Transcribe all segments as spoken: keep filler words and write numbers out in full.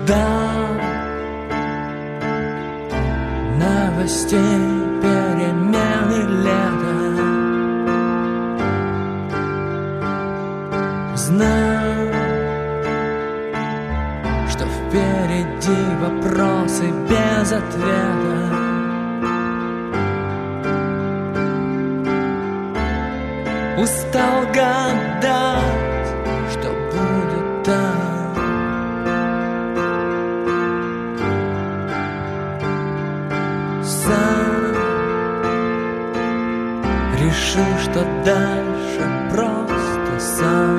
ждал новостей, перемены лета. Знал, что впереди вопросы без ответа. Устал гадать, что будет там. Сам решил, что дальше просто сам.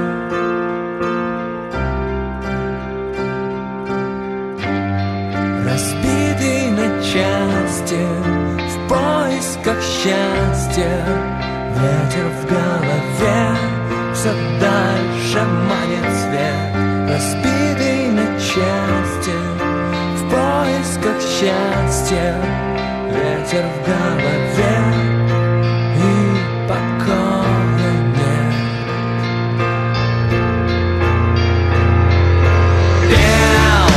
Разбитый на части, в поисках счастья. Ветер в голове, все дальше манит свет. Разбитый на части, в поисках счастья. Ветер в голове, и покоя нет. Пел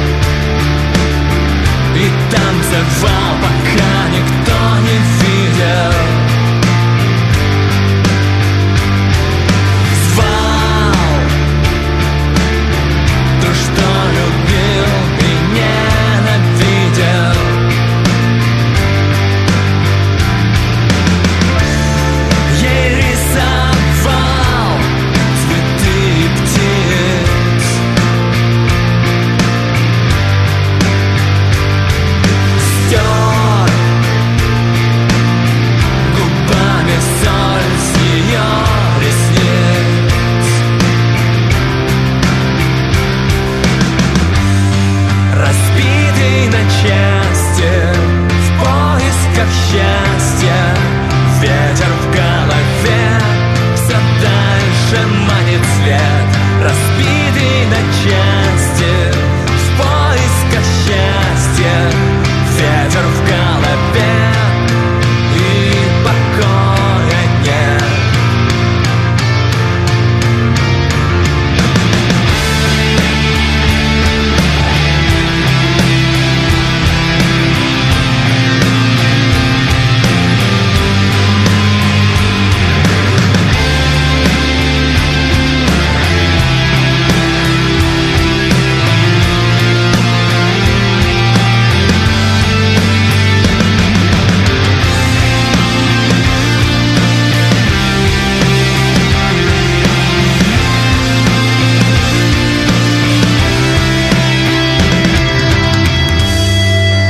и танцевал, пока никто не видел.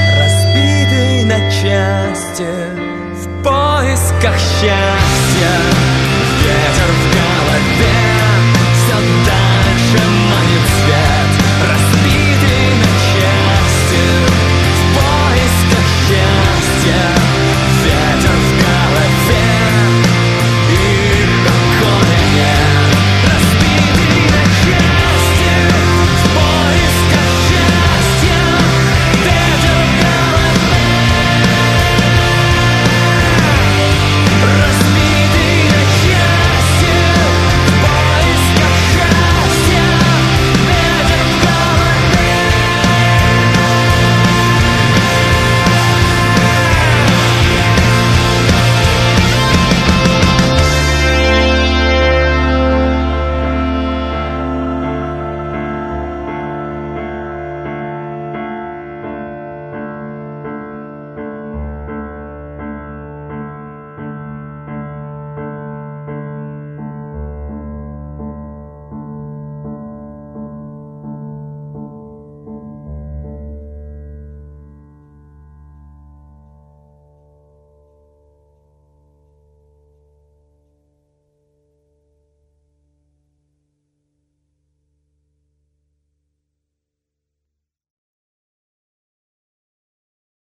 В поисках счастья.